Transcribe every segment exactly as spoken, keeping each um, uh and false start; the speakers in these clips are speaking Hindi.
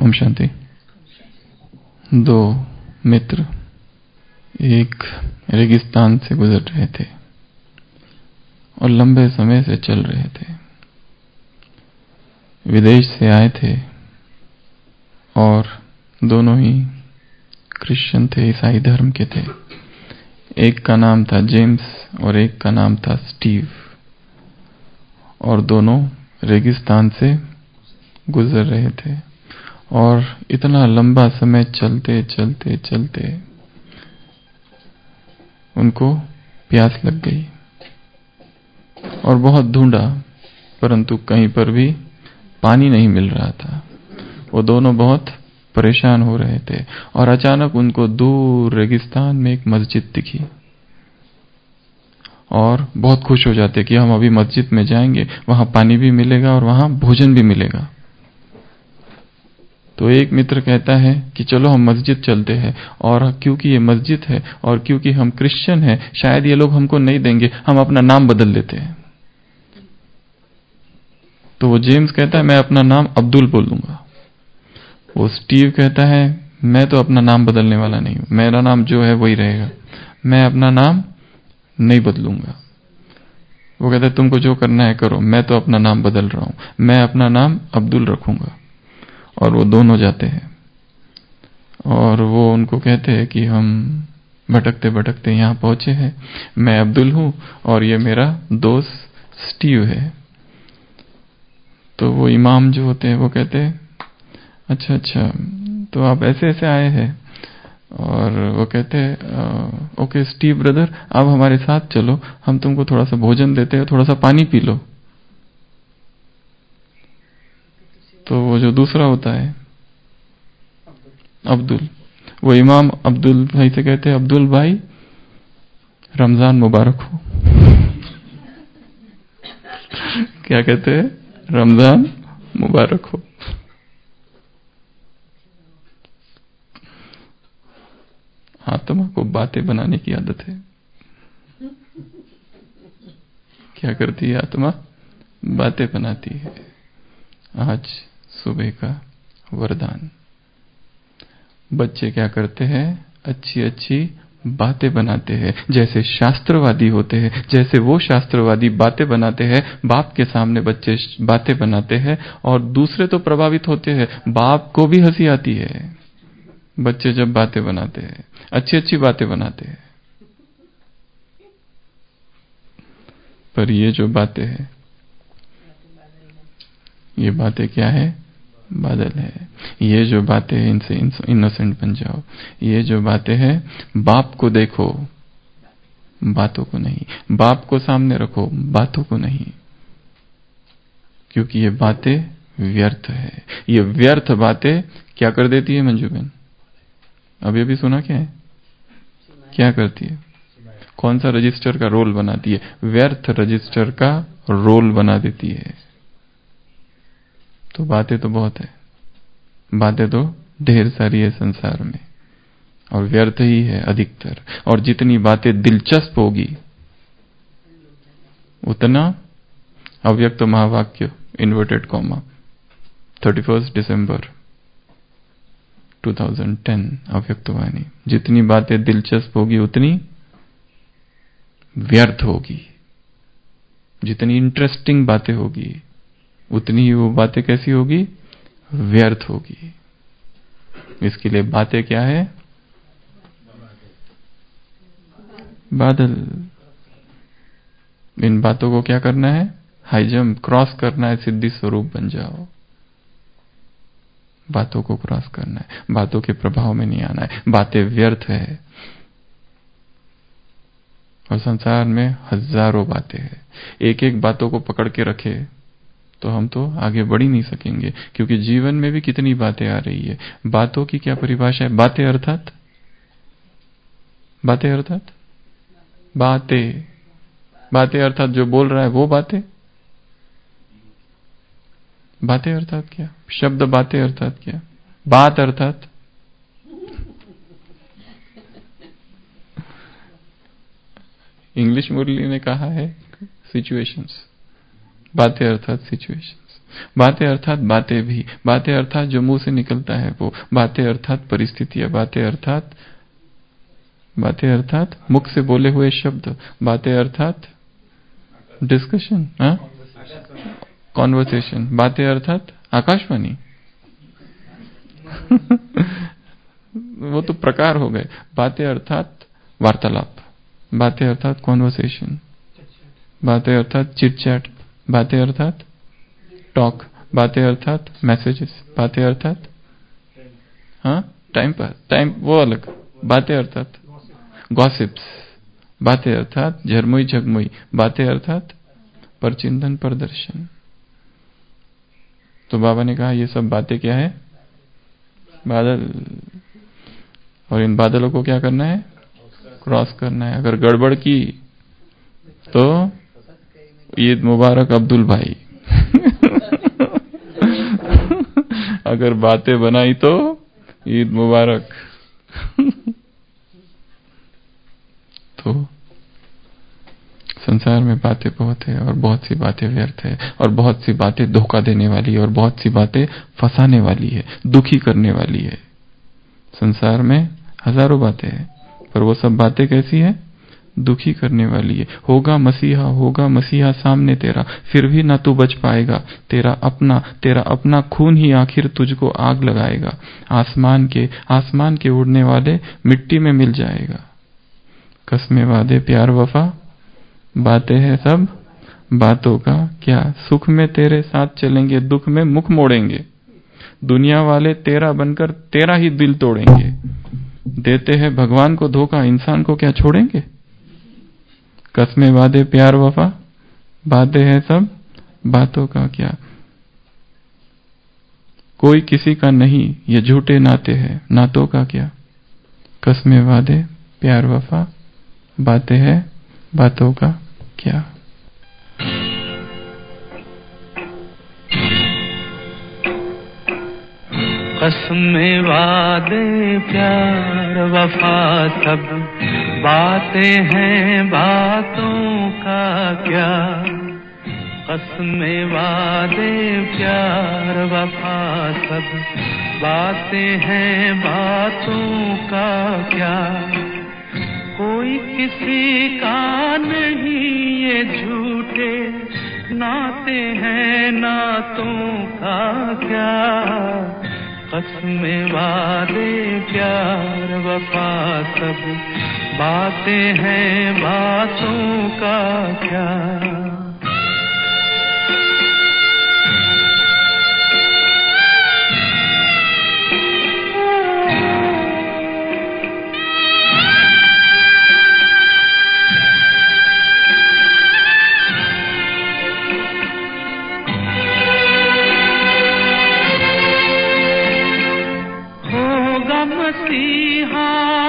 ओम शांति। दो मित्र एक रेगिस्तान से गुजर रहे थे और लंबे समय से चल रहे थे। विदेश से आए थे और दोनों ही क्रिश्चियन थे, ईसाई धर्म के थे। एक का नाम था जेम्स और एक का नाम था स्टीव, और दोनों रेगिस्तान से गुजर रहे थे। और इतना लंबा समय चलते चलते चलते उनको प्यास लग गई और बहुत ढूंढा, परंतु कहीं पर भी पानी नहीं मिल रहा था। वो दोनों बहुत परेशान हो रहे थे और अचानक उनको दूर रेगिस्तान में एक मस्जिद दिखी और बहुत खुश हो जाते कि हम अभी मस्जिद में जाएंगे, वहां पानी भी मिलेगा और वहां भोजन भी मिलेगा। तो एक मित्र कहता है कि चलो हम मस्जिद चलते हैं, और क्योंकि ये मस्जिद है और क्योंकि हम क्रिश्चियन हैं, शायद ये लोग हमको नहीं देंगे, हम अपना नाम बदल लेते हैं। तो वो जेम्स कहता है मैं अपना नाम अब्दुल बोल दूंगा। वो स्टीव कहता है मैं तो अपना नाम बदलने वाला नहीं हूं, मेरा नाम जो है वही रहेगा, मैं अपना नाम नहीं बदलूंगा। वो कहता है तुमको जो करना है करो, मैं तो अपना नाम बदल रहा हूं, मैं अपना नाम अब्दुल रखूंगा। और वो दोनों जाते हैं और वो उनको कहते हैं कि हम भटकते भटकते यहाँ पहुंचे हैं, मैं अब्दुल हूं और ये मेरा दोस्त स्टीव है। तो वो इमाम जो होते हैं वो कहते हैं अच्छा अच्छा तो आप ऐसे ऐसे आए हैं। और वो कहते हैं ओके स्टीव ब्रदर, आप हमारे साथ चलो, हम तुमको थोड़ा सा भोजन देते हैं, थोड़ा सा पानी पी लो। तो वो जो दूसरा होता है अब्दुल, वो इमाम अब्दुल भाई से कहते हैं अब्दुल भाई रमजान मुबारक हो। क्या कहते हैं? रमजान मुबारक हो। आत्मा को बातें बनाने की आदत है। क्या करती है आत्मा? बातें बनाती है। आज सुबह का वरदान, बच्चे क्या करते हैं? अच्छी अच्छी बातें बनाते हैं, जैसे शास्त्रवादी होते हैं, जैसे वो शास्त्रवादी बातें बनाते हैं, बाप के सामने बच्चे बातें बनाते हैं और दूसरे तो प्रभावित होते हैं, बाप को भी हंसी आती है बच्चे जब बातें बनाते हैं, अच्छी अच्छी बातें बनाते हैं। पर ये जो बातें हैं, ये बातें क्या है? बादल है। ये जो बातें हैं इनसे इनोसेंट बन जाओ। ये जो बातें हैं, बाप को देखो, बातों को नहीं। बाप को सामने रखो, बातों को नहीं, क्योंकि ये बातें व्यर्थ है। ये व्यर्थ बातें क्या कर देती है मंजू बहन? अभी अभी सुना क्या है? क्या करती है? कौन सा रजिस्टर का रोल बनाती है? व्यर्थ रजिस्टर का रोल बना देती है। तो बातें तो बहुत है, बातें तो ढेर सारी है संसार में, और व्यर्थ ही है अधिकतर। और जितनी बातें दिलचस्प होगी उतना अव्यक्त महावाक्य inverted comma thirty first December two thousand ten अव्यक्त वाणी, जितनी बातें दिलचस्प होगी उतनी व्यर्थ होगी। जितनी इंटरेस्टिंग बातें होगी उतनी ही वो बातें कैसी होगी? व्यर्थ होगी। इसके लिए बातें क्या है? बादल। इन बातों को क्या करना है? हाई जंप, क्रॉस करना है, सिद्धि स्वरूप बन जाओ। बातों को क्रॉस करना है, बातों के प्रभाव में नहीं आना है। बातें व्यर्थ है और संसार में हजारों बातें हैं। एक एक बातों को पकड़ के रखे तो हम तो आगे बढ़ ही नहीं सकेंगे, क्योंकि जीवन में भी कितनी बातें आ रही है। बातों की क्या परिभाषा है? बातें अर्थात बातें अर्थात बातें बातें अर्थात जो बोल रहा है वो बातें। बातें अर्थात क्या? शब्द बातें अर्थात क्या? बात अर्थात इंग्लिश मुरली ने कहा है सिचुएशंस। बातें अर्थात सिचुएशंस। बातें अर्थात बातें भी, बातें अर्थात जो मुंह से निकलता है वो, बातें अर्थात परिस्थितियां, बातें अर्थात बातें अर्थात मुख से बोले हुए शब्द, बातें अर्थात डिस्कशन, हाँ, कॉन्वर्सेशन, बातें अर्थात आकाशवाणी वो तो प्रकार हो गए। बातें अर्थात वार्तालाप, बातें अर्थात कॉन्वर्सेशन, बातें अर्थात चिट चैट, बातें अर्थात टॉक, बातें अर्थात मैसेजेस, बातें अर्थात हाँ टाइम पास, टाइम वो अलग, बातें अर्थात गॉसिप्स, बातें अर्थात झरमुई झगमुई, बातें अर्थात परचिंतन प्रदर्शन। तो बाबा ने कहा ये सब बातें क्या है? बादल। और इन बादलों को क्या करना है? क्रॉस करना है। अगर गड़बड़ की तो ईद मुबारक अब्दुल भाई अगर बातें बनाई तो ईद मुबारक तो संसार में बातें बहुत है और बहुत सी बातें व्यर्थ है और बहुत सी बातें धोखा देने वाली है और बहुत सी बातें फंसाने वाली है, दुखी करने वाली है। संसार में हजारों बातें हैं पर वो सब बातें कैसी है? दुखी करने वाली है। होगा मसीहा, होगा मसीहा सामने तेरा, फिर भी ना तू बच पाएगा। तेरा अपना तेरा अपना खून ही आखिर तुझको आग लगाएगा। आसमान के आसमान के उड़ने वाले मिट्टी में मिल जाएगा। कसमें वादे प्यार वफा, बातें हैं सब बातों का क्या। सुख में तेरे साथ चलेंगे, दुख में मुख मोड़ेंगे। दुनिया वाले तेरा बनकर तेरा ही दिल तोड़ेंगे। देते हैं भगवान को धोखा, इंसान को क्या छोड़ेंगे। कसमें वादे प्यार वफा, बातें हैं सब बातों का क्या। कोई किसी का नहीं, ये झूठे नाते हैं, नातों का क्या। कसमें वादे प्यार वफा, बातें हैं बातों का क्या। कसमें वादे प्यार वफा सब बातें हैं बातों का क्या। कसमें वादे प्यार वफा सब बातें हैं बातों का क्या। कोई किसी का नहीं, ये झूठे नाते हैं, नातों का क्या। कसमें वादे प्यार वफा सब बातें हैं बातों का क्या। मसीहा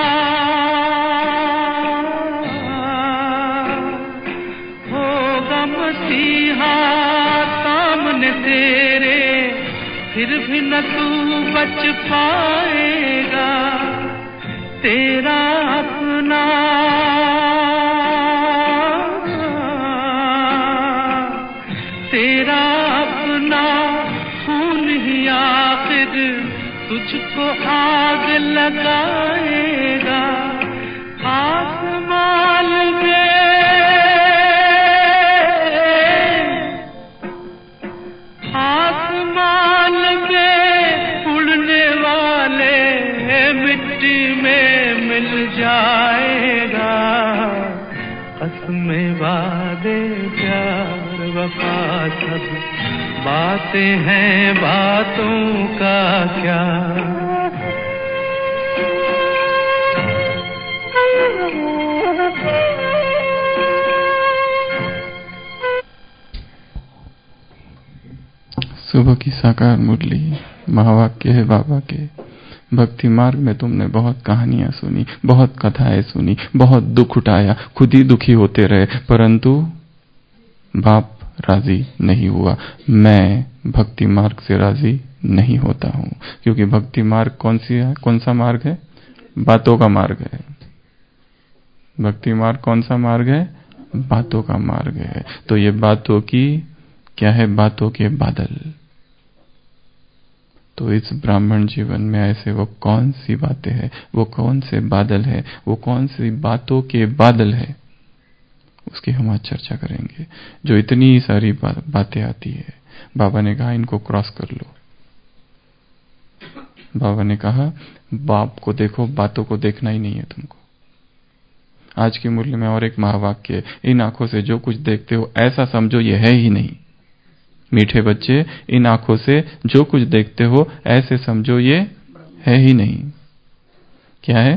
होगा मसीहा सामने तेरे, फिर भी न तू बच पाएगा। तेरा अपना तेरा अपना खून ही आखिर तुझको आग लगाएगा। आसमान में आसमान में उड़ने वाले मिट्टी में मिल जाएगा। कसमें वादे प्यार वफा सब बातें हैं बातों का क्या। सुबह की साकार मुरली महावाक्य है बाबा के। भक्ति मार्ग में तुमने बहुत कहानियां सुनी, बहुत कथाएं सुनी, बहुत दुख उठाया, खुद ही दुखी होते रहे, परंतु बाप राजी नहीं हुआ। मैं भक्ति मार्ग से राजी नहीं होता हूं, क्योंकि भक्ति मार्ग कौन सी है? कौन सा मार्ग है? बातों का मार्ग है। भक्ति मार्ग कौन सा मार्ग है? बातों का मार्ग है। तो ये बातों की क्या है? बातों के बादल। तो इस ब्राह्मण जीवन में ऐसे वो कौन सी बातें हैं, वो कौन से बादल है, वो कौन सी बातों के बादल है, उसकी हम आज चर्चा करेंगे। जो इतनी सारी बा, बातें आती है, बाबा ने कहा इनको क्रॉस कर लो। बाबा ने कहा बाप को देखो, बातों को देखना ही नहीं है तुमको। आज की मुरली में और एक महावाक्य है, इन आंखों से जो कुछ देखते हो ऐसा समझो ये है ही नहीं। मीठे बच्चे, इन आंखों से जो कुछ देखते हो ऐसे समझो ये है ही नहीं। क्या है?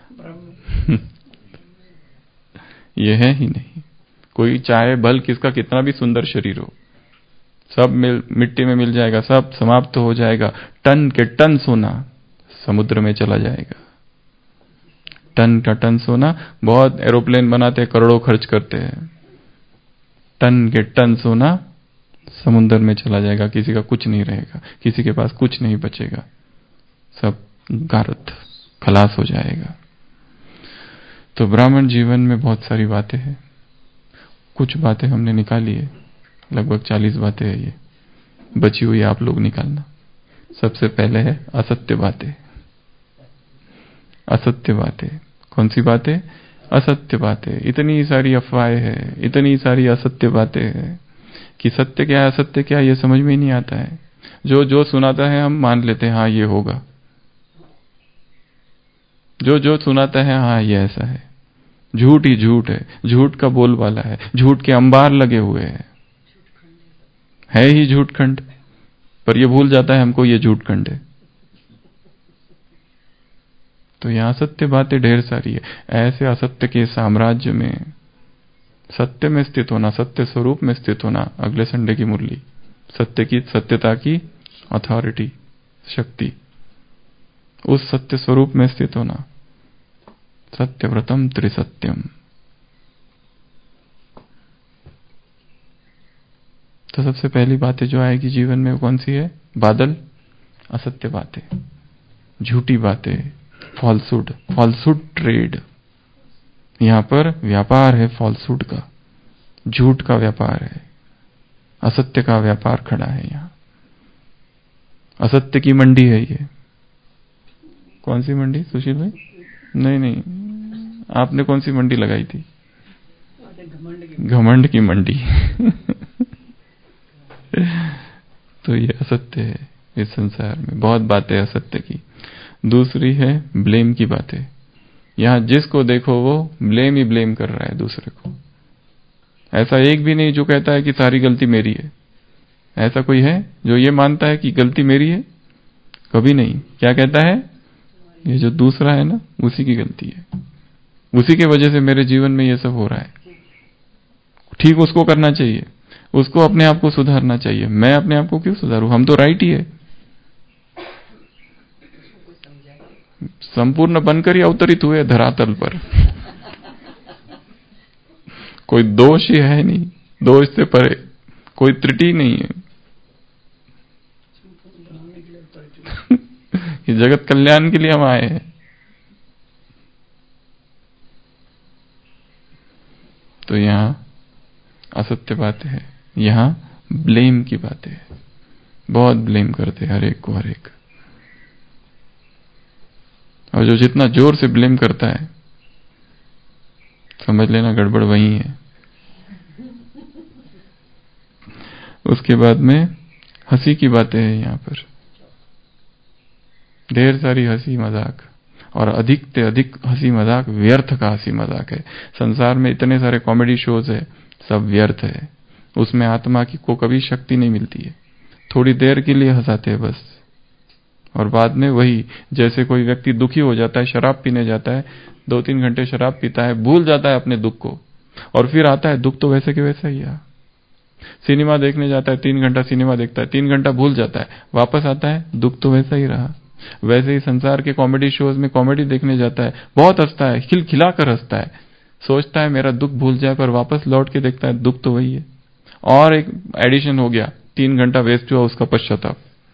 ये है ही नहीं। कोई चाहे भल किसका कितना भी सुंदर शरीर हो, सब मिल मिट्टी में मिल जाएगा, सब समाप्त हो जाएगा। टन के टन सोना समुद्र में चला जाएगा। टन का टन सोना, बहुत एरोप्लेन बनाते हैं, करोड़ों खर्च करते हैं, टन के टन सोना समुद्र में चला जाएगा, किसी का कुछ नहीं रहेगा, किसी के पास कुछ नहीं बचेगा, सब गारत खलास हो जाएगा। तो ब्राह्मण जीवन में बहुत सारी बातें हैं। कुछ बातें हमने निकाली है, लगभग चालीस बातें हैं, ये बची हुई आप लोग निकालना। सबसे पहले है असत्य बातें। असत्य बातें कौन सी बातें? असत्य बातें। इतनी सारी अफवाहें हैं, इतनी सारी असत्य बातें हैं कि सत्य क्या है असत्य क्या है ये समझ में ही नहीं आता है। जो जो सुनाता है हम मान लेते हैं, हाँ ये होगा। जो जो सुनाता है हाँ ये ऐसा है। झूठ ही झूठ है, झूठ का बोलबाला है, झूठ के अंबार लगे हुए हैं, है ही झूठ खंड। पर ये भूल जाता है हमको ये झूठ खंड है। तो यहां सत्य बातें ढेर सारी है। ऐसे असत्य के साम्राज्य में सत्य में स्थित होना, सत्य स्वरूप में स्थित होना, अगले संडे की मुरली, सत्य की, सत्यता की अथॉरिटी, शक्ति, उस सत्य स्वरूप में स्थित होना। सत्यव्रतम त्रिसत्यम। तो सबसे पहली बातें जो आएगी जीवन में वो कौन सी है? बादल, असत्य बातें, झूठी बातें, फॉल्सुड, फॉल्सुड ट्रेड। यहां पर व्यापार है फॉल्सुड का, झूठ का व्यापार है, असत्य का व्यापार खड़ा है यहां। असत्य की मंडी है ये। कौन सी मंडी सुशील भाई? नहीं नहीं, आपने कौन सी मंडी लगाई थी? घमंड की मंडी। तो ये असत्य है इस संसार में, बहुत बातें असत्य की। दूसरी है ब्लेम की बातें। यहां जिसको देखो वो ब्लेम ही ब्लेम कर रहा है दूसरे को। ऐसा एक भी नहीं जो कहता है कि सारी गलती मेरी है। ऐसा कोई है जो ये मानता है कि गलती मेरी है? कभी नहीं। क्या कहता है? ये जो दूसरा है ना, उसी की गलती है, उसी के वजह से मेरे जीवन में ये सब हो रहा है। ठीक उसको करना चाहिए, उसको अपने आप को सुधारना चाहिए। मैं अपने आप को क्यों सुधारूं? हम तो राइट ही है। संपूर्ण बनकर ही अवतरित हुए धरातल पर। कोई दोष ही है नहीं, दोष से परे कोई त्रुटि नहीं है। ये जगत कल्याण के लिए हम आए हैं। तो यहां असत्य बातें है, यहां ब्लेम की बातें है। बहुत ब्लेम करते हर एक को, हर एक। और जो जितना जोर से ब्लेम करता है समझ लेना गड़बड़ वही है। उसके बाद में हंसी की बातें हैं यहां पर, ढेर सारी हंसी मजाक, और अधिक से अधिक हंसी मजाक व्यर्थ का हंसी मजाक है। संसार में इतने सारे कॉमेडी शोज है, सब व्यर्थ है। उसमें आत्मा की को कभी शक्ति नहीं मिलती है। थोड़ी देर के लिए हंसाते हैं बस, और बाद में वही, जैसे कोई व्यक्ति दुखी हो जाता है, शराब पीने जाता है, दो तीन घंटे शराब पीता है, भूल जाता है अपने दुख को, और फिर आता है दुख तो वैसे के वैसा ही है। सिनेमा देखने जाता है, तीन घंटा सिनेमा देखता है, तीन घंटा भूल जाता है, वापस आता है दुख तो वैसा ही रहा। वैसे ही संसार के कॉमेडी शोज में कॉमेडी देखने जाता है, बहुत हंसता है, खिलखिला कर हंसता है, सोचता है मेरा दुख भूल जाए, पर वापस लौट के देखता है दुख तो वही है। और एक एडिशन हो गया, तीन घंटा वेस्ट हुआ उसका पश्चाताप।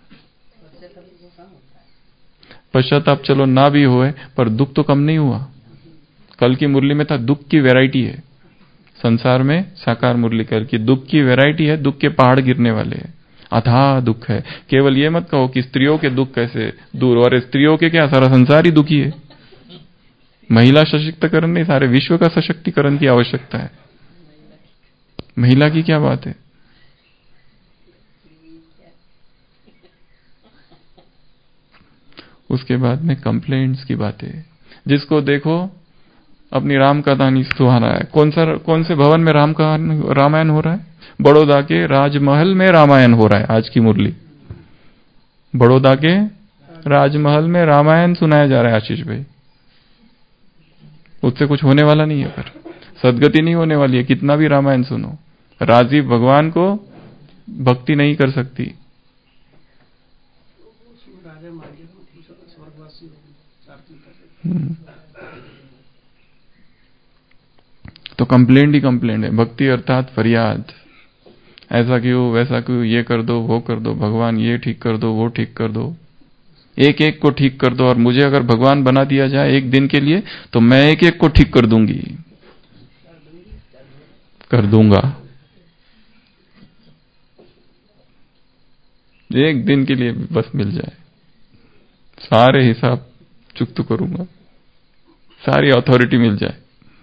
पश्चाताप चलो ना भी हुए, पर दुख तो कम नहीं हुआ। कल की मुरली में था दुख की वैरायटी है, संसार में साकार मुरलीकर की दुख की वैरायटी है, दुख के पहाड़ गिरने वाले हैं, अथाह दुख है। केवल ये मत कहो कि स्त्रियों के दुख कैसे दूर, और स्त्रियों के क्या, सारा संसार ही दुखी है। महिला सशक्तिकरण नहीं, सारे विश्व का सशक्तिकरण की आवश्यकता है। महिला की क्या बात है। उसके बाद में कंप्लेंट्स की बातें, जिसको देखो अपनी राम कथा नहीं सुहा रहा है। कौन सा कौन से भवन में राम का रामायण हो रहा है? बड़ौदा के राजमहल में रामायण हो रहा है। आज की मुरली बड़ौदा के राजमहल में रामायण सुनाया जा रहा है आशीष भाई। उससे कुछ होने वाला नहीं है, पर सदगति नहीं होने वाली है। कितना भी रामायण सुनो, राजीव भगवान को भक्ति नहीं कर सकती। तो कंप्लेंट ही कंप्लेंट है। भक्ति अर्थात फरियाद, ऐसा क्यों, वैसा क्यों, ये कर दो, वो कर दो, भगवान ये ठीक कर दो, वो ठीक कर दो, एक एक को ठीक कर दो। और मुझे अगर भगवान बना दिया जाए एक दिन के लिए, तो मैं एक एक को ठीक कर दूंगी, कर दूंगा। एक दिन के लिए बस मिल जाए, सारे हिसाब चुकता करूंगा, सारी अथॉरिटी मिल जाए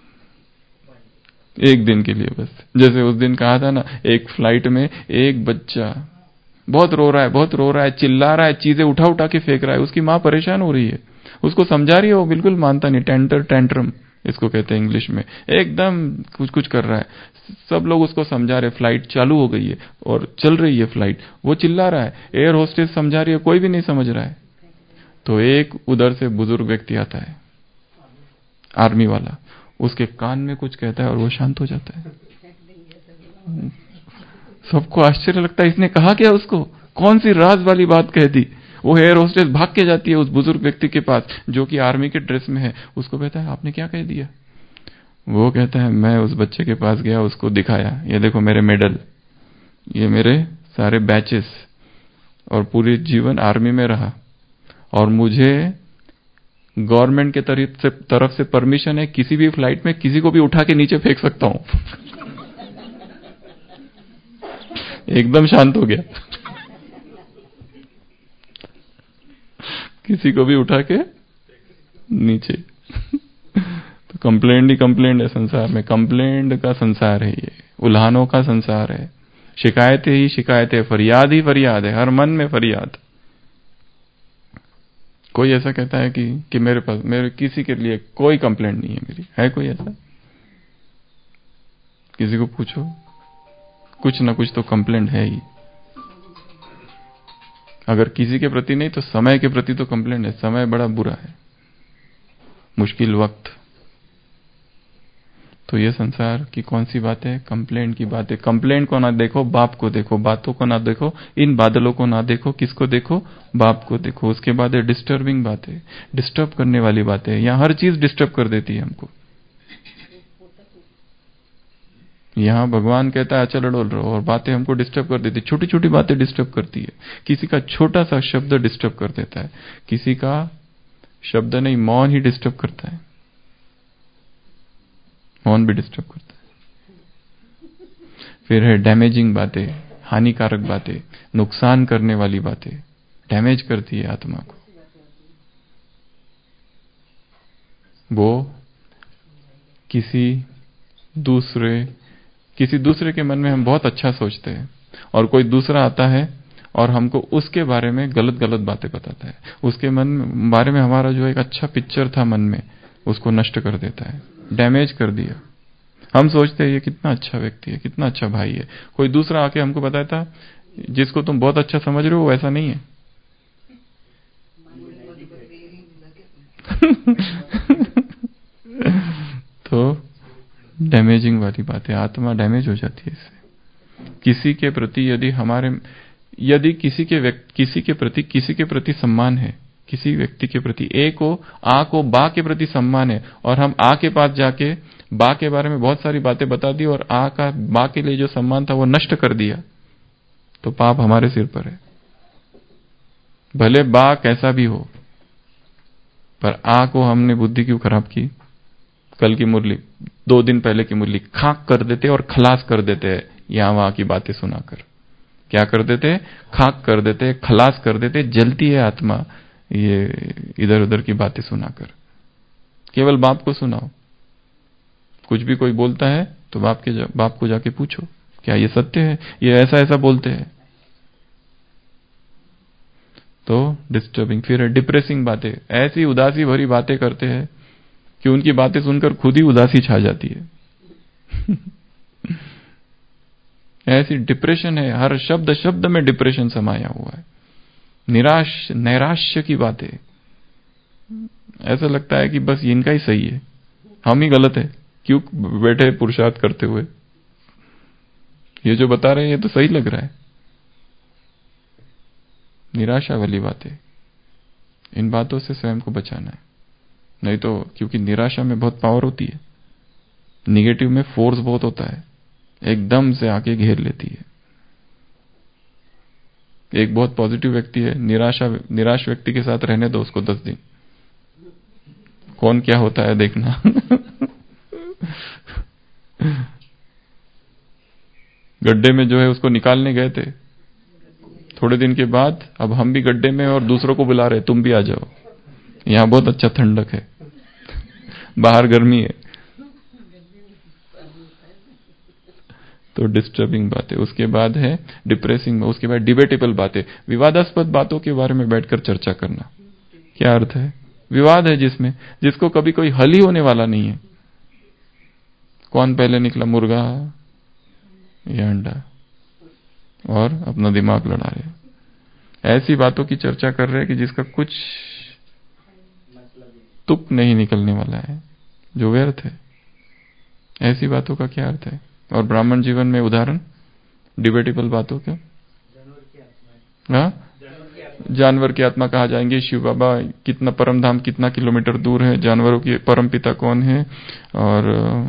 एक दिन के लिए बस। जैसे उस दिन कहा था ना, एक फ्लाइट में एक बच्चा बहुत रो रहा है, बहुत रो रहा है, चिल्ला रहा है, चीजें उठा उठा के फेंक रहा है। उसकी माँ परेशान हो रही है, उसको समझा रही है, वो बिल्कुल मानता नहीं। टेंटर टेंट्रम इसको कहते हैं इंग्लिश में। एकदम कुछ कुछ कर रहा है। सब लोग उसको समझा रहे, फ्लाइट चालू हो गई है और चल रही है फ्लाइट, वो चिल्ला रहा है, एयर होस्टेस समझा रही है, कोई भी नहीं समझ रहा है। तो एक उधर से बुजुर्ग व्यक्ति आता है, आर्मी वाला, उसके कान में कुछ कहता है और वो शांत हो जाता है। सबको आश्चर्य लगता है, इसने कहा क्या उसको, कौन सी राज वाली बात कह दी। वो एयर होस्टेस भाग के जाती है उस बुजुर्ग व्यक्ति के पास जो कि आर्मी के ड्रेस में है। उसको कहता है आपने क्या कह दिया? वो कहता है मैं उस बच्चे के पास गया, उसको दिखाया, ये देखो मेरे मेडल, ये मेरे सारे बैचेस, और पूरे जीवन आर्मी में रहा, और मुझे गवर्नमेंट के तरफ से तरफ से परमिशन है, किसी भी फ्लाइट में किसी को भी उठा के नीचे फेंक सकता हूं। एकदम शांत हो गया। किसी को भी उठा के नीचे। तो कंप्लेंट ही कंप्लेंट है संसार में। कंप्लेंट का संसार है ये, उल्हानों का संसार है। शिकायतें ही शिकायतें, फरियाद ही फरियाद है, हर मन में फरियाद। कोई ऐसा कहता है कि कि मेरे पास, मेरे किसी के लिए कोई कंप्लेंट नहीं है मेरी, है कोई ऐसा? किसी को पूछो, कुछ ना कुछ तो कंप्लेंट है ही। अगर किसी के प्रति नहीं तो समय के प्रति तो कंप्लेंट है। समय बड़ा बुरा है, मुश्किल वक्त। तो ये संसार की कौन सी बात है? कंप्लेंट की बात है। कंप्लेंट को ना देखो, बाप को देखो। बातों को ना देखो, इन बादलों को ना देखो, किसको देखो? बाप को देखो। उसके बाद है डिस्टर्बिंग बातें, डिस्टर्ब करने वाली बातें। यहाँ हर चीज डिस्टर्ब कर देती है हमको। यहाँ भगवान कहता है अचल अडोल रहो, और बातें हमको डिस्टर्ब कर देती, छोटी छोटी बातें डिस्टर्ब करती है। किसी का छोटा सा शब्द डिस्टर्ब कर देता है, किसी का शब्द नहीं, मौन ही डिस्टर्ब करता है, मौन भी डिस्टर्ब करता है। फिर है डैमेजिंग बातें, हानिकारक बातें, नुकसान करने वाली बातें, डैमेज करती है आत्मा को। वो किसी दूसरे किसी दूसरे के मन में हम बहुत अच्छा सोचते हैं, और कोई दूसरा आता है और हमको उसके बारे में गलत गलत बातें बताता है। उसके मन बारे में हमारा जो एक अच्छा पिक्चर था मन में, उसको नष्ट कर देता है, डैमेज कर दिया। हम सोचते हैं ये कितना अच्छा व्यक्ति है, कितना अच्छा भाई है। कोई दूसरा आके हमको बताता, जिसको तुम बहुत अच्छा समझ रहे हो वो ऐसा नहीं है। तो डैमेजिंग वाली बात है, आत्मा डैमेज हो जाती है इससे। किसी के प्रति यदि हमारे यदि किसी के किसी के प्रति किसी के प्रति सम्मान है, किसी व्यक्ति के प्रति, ए को आ को बा के प्रति सम्मान है, और हम आ के पास जाके बा के बारे में बहुत सारी बातें बता दी, और आ का बा के लिए जो सम्मान था वो नष्ट कर दिया, तो पाप हमारे सिर पर है। भले बा कैसा भी हो, पर आ को हमने बुद्धि क्यों खराब की? कल की मुरली, दो दिन पहले की मुरली खाक कर देते और खलास कर देते हैं यहां वहां की बातें सुनाकर। क्या कर देते? खाक कर देते, खलास कर देते, जलती है आत्मा ये इधर उधर की बातें सुनाकर। केवल बाप को सुनाओ। कुछ भी कोई बोलता है तो बाप के बाप को जाके पूछो, क्या ये सत्य है? ये ऐसा ऐसा बोलते हैं। तो डिस्टर्बिंग। फिर डिप्रेसिंग बातें, ऐसी उदासी भरी बातें करते हैं कि उनकी बातें सुनकर खुद ही उदासी छा जाती है। ऐसी डिप्रेशन है, हर शब्द शब्द में डिप्रेशन समाया हुआ है। निराश नैराश्य की बातें, ऐसा लगता है कि बस इनका ही सही है, हम ही गलत है, क्यों बैठे पुरुषार्थ करते हुए, ये जो बता रहे हैं ये तो सही लग रहा है। निराशा वाली बातें, इन बातों से स्वयं को बचाना है। नहीं तो, क्योंकि निराशा में बहुत पावर होती है, निगेटिव में फोर्स बहुत होता है, एकदम से आके घेर लेती है। एक बहुत पॉजिटिव व्यक्ति है, निराशा निराश व्यक्ति के साथ रहने दो उसको दस दिन, कौन क्या होता है देखना। गड्ढे में जो है उसको निकालने गए थे, थोड़े दिन के बाद अब हम भी गड्ढे में और दूसरों को बुला रहे, तुम भी आ जाओ, यहां बहुत अच्छा ठंडक है, बाहर गर्मी है। तो डिस्टर्बिंग बातें। उसके बाद है डिप्रेसिंग, उसके बाद डिबेटेबल बातें, विवादास्पद बातों के बारे में बैठकर चर्चा करना। क्या अर्थ है? विवाद है जिसमें जिसको कभी कोई हल ही होने वाला नहीं है। कौन पहले निकला, मुर्गा या अंडा, और अपना दिमाग लड़ा रहे। ऐसी बातों की चर्चा कर रहे हैं कि जिसका कुछ तुक नहीं निकलने वाला है, जो व्यर्थ है। ऐसी बातों का क्या अर्थ है? और ब्राह्मण जीवन में उदाहरण डिबेटेबल बातों का, हाँ, जानवर की आत्मा कहा जाएंगे, शिव बाबा कितना परम धाम कितना किलोमीटर दूर है, जानवरों के परम पिता कौन है, और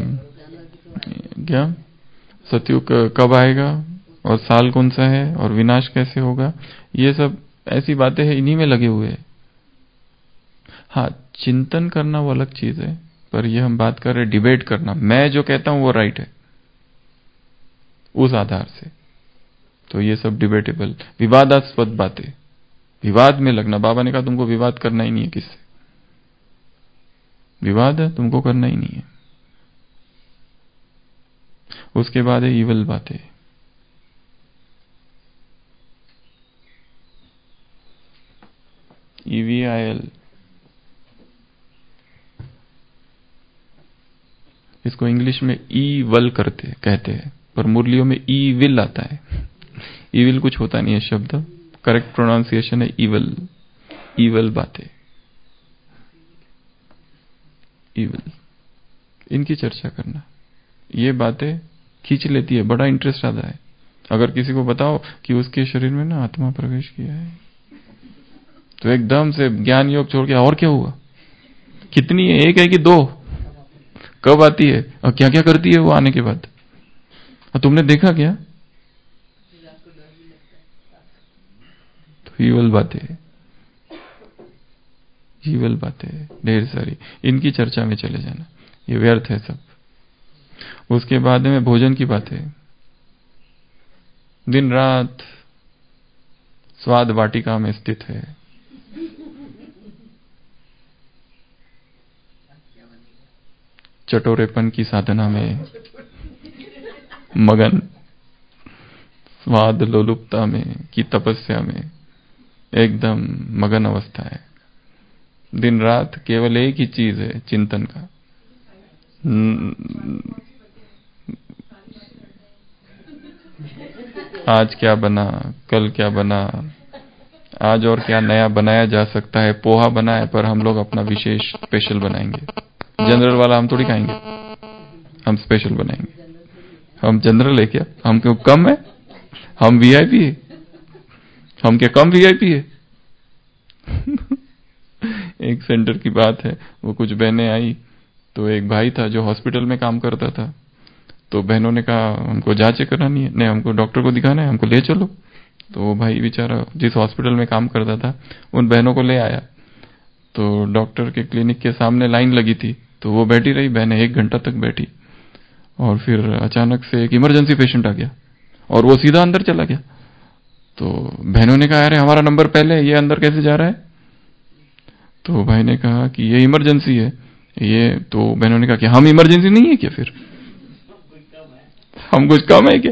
क्या सतयुग कब आएगा, और साल कौन सा है, और विनाश कैसे होगा, ये सब ऐसी बातें हैं, इन्हीं में लगे हुए हैं। हाँ, चिंतन करना वो अलग चीज है, पर ये हम बात कर रहे डिबेट करना, मैं जो कहता हूं वो राइट है उस आधार से। तो ये सब डिबेटेबल, विवादास्पद बातें, विवाद में लगना। बाबा ने कहा तुमको विवाद करना ही नहीं है किससे, विवाद है तुमको करना ही नहीं है। उसके बाद है ईवल बातें, ईवीआईएल, इसको इंग्लिश में ईवल करते कहते हैं, पर मुरलियों में ईविल आता है। ईविल कुछ होता नहीं है शब्द, करेक्ट प्रोनाउंसिएशन है ईवल। ईवल बातें, ईवल, इनकी चर्चा करना। ये बातें खींच लेती है, बड़ा इंटरेस्ट आता है। अगर किसी को बताओ कि उसके शरीर में ना आत्मा प्रवेश किया है, तो एकदम से ज्ञान योग छोड़ के, और क्या हुआ, कितनी है, एक है कि दो, कब आती है और क्या क्या करती है वो आने के बाद, और तुमने देखा क्या? तो ईवल बातें, ईवल बातें ढेर सारी, इनकी चर्चा में चले जाना, ये व्यर्थ है सब। उसके बाद में भोजन की बातें, दिन रात स्वाद वाटिका में स्थित है, चटोरेपन की साधना में मगन, स्वाद लोलुपता में की तपस्या में एकदम मगन अवस्था है। दिन रात केवल एक ही चीज है, चिंतन का। आज क्या बना, कल क्या बना, आज और क्या नया बनाया जा सकता है। पोहा बना है, पर हम लोग अपना विशेष स्पेशल बनाएंगे, जनरल वाला हम थोड़ी खाएंगे, हम स्पेशल बनाएंगे। हम जनरल है क्या? हम क्यों कम है? हम वीआईपी है? हम क्या कम वीआईपी है? एक सेंटर की बात है, वो कुछ बहनें आई, तो एक भाई था जो हॉस्पिटल में काम करता था, तो बहनों ने कहा हमको जांचें करानी है, नहीं हमको डॉक्टर को दिखाना है, हमको ले चलो। तो वो भाई बेचारा जिस हॉस्पिटल में काम करता था उन बहनों को ले आया, तो डॉक्टर के क्लिनिक के सामने लाइन लगी थी, तो वो बैठी रही, बहनें एक घंटा तक बैठी, और फिर अचानक से एक इमरजेंसी पेशेंट आ गया और वो सीधा अंदर चला गया। तो बहनों ने कहा, अरे हमारा नंबर पहले है, ये अंदर कैसे जा रहा है? तो भाई ने कहा कि ये इमरजेंसी है ये। तो बहनों ने कहा कि हम इमरजेंसी नहीं है क्या? फिर हम कुछ कम है क्या?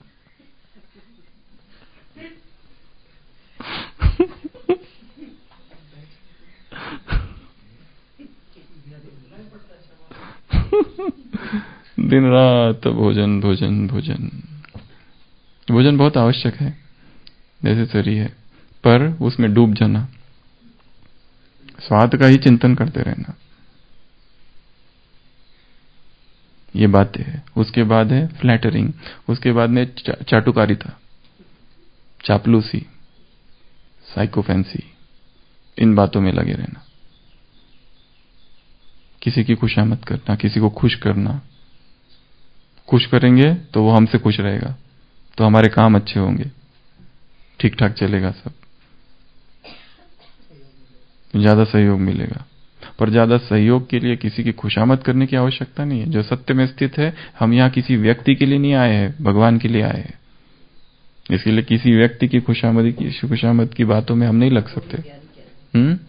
दिन रात भोजन भोजन भोजन भोजन बहुत आवश्यक है, नेसेसरी है, पर उसमें डूब जाना, स्वाद का ही चिंतन करते रहना, ये बातें है। उसके बाद है फ्लैटरिंग, उसके बाद में चा, चाटुकारिता, चापलूसी, साइकोफेंसी, इन बातों में लगे रहना, किसी की खुशामद करना, किसी को खुश करना। खुश करेंगे तो वो हमसे खुश रहेगा, तो हमारे काम अच्छे होंगे, ठीक ठाक चलेगा सब, ज्यादा सहयोग मिलेगा। पर ज्यादा सहयोग के लिए किसी की खुशामद करने की आवश्यकता नहीं है। जो सत्य में स्थित है, हम यहां किसी व्यक्ति के लिए नहीं आए हैं, भगवान के लिए आए हैं। इसके लिए किसी व्यक्ति की खुशामदी की खुशामद की बातों में हम नहीं लग सकते। हम्म